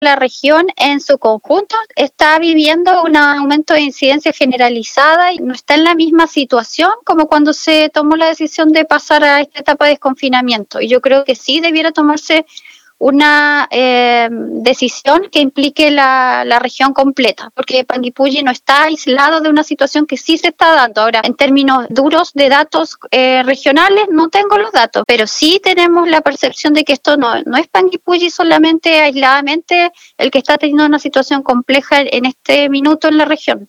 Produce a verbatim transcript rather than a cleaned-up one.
la región en su conjunto está viviendo un aumento de incidencia generalizada y no está en la misma situación como cuando se tomó la decisión de pasar a esta etapa de desconfinamiento. Y yo creo que sí debiera tomarse una eh, decisión que implique la, la región completa, porque Panguipulli no está aislado de una situación que sí se está dando. Ahora, en términos duros de datos eh, regionales, no tengo los datos, pero sí tenemos la percepción de que esto no, no es Panguipulli solamente aisladamente el que está teniendo una situación compleja en este minuto en la región.